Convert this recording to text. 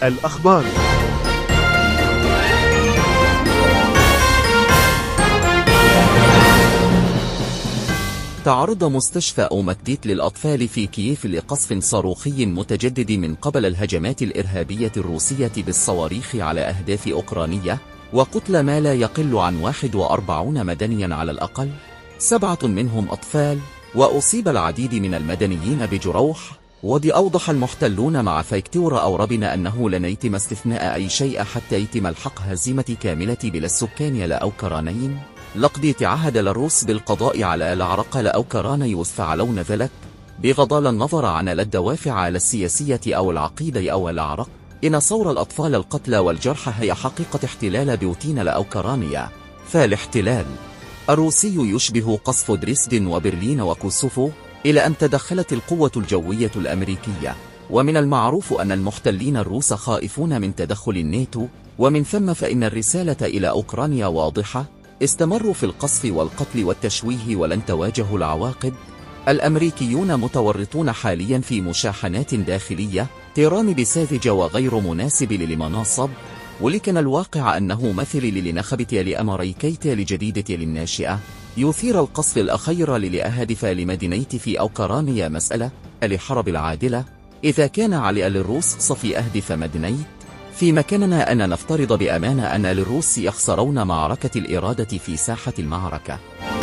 الأخبار. تعرض مستشفى أومكديت للأطفال في كييف لقصف صاروخي متجدد من قبل الهجمات الإرهابية الروسية بالصواريخ على أهداف أوكرانية، وقتل ما لا يقل عن 41 مدنيا على الأقل، 7 منهم أطفال، وأصيب العديد من المدنيين بجروح. أوضح المحتلون مع فيكتور أوربنا أنه لن يتم استثناء أي شيء حتى يتم الحق هزيمة كاملة بلا السكان لا أوكرانيين. لقد تعهد الروس بالقضاء على العرقل أوكراني يفعلون ذلك بغض النظر عن الدوافع السياسية أو العقيدة أو العرق. إن صور الأطفال القتلى والجرحى هي حقيقة احتلال بوتين لأوكرانيا. فالاحتلال الروسي يشبه قصف دريسدن وبرلين وكوسوفو، إلى أن تدخلت القوة الجوية الأمريكية، ومن المعروف أن المحتلين الروس خائفون من تدخل الناتو، ومن ثم فإن الرسالة إلى أوكرانيا واضحة: استمروا في القصف والقتل والتشويه ولن تواجهوا العواقب. الأمريكيون متورطون حاليا في مشاحنات داخلية، تيران ساذجة وغير مناسب للمناصب، ولكن الواقع أنه مثل لنخبت لأمريكيت لجديدة للناشئة يثير القصف الأخير لأهدف لمدينيت في أوكرانيا مسألة الحرب العادلة. إذا كان على للروس صفي أهدف مدينيت، في مكاننا أن نفترض بأمانة أن للروس يخسرون معركة الإرادة في ساحة المعركة.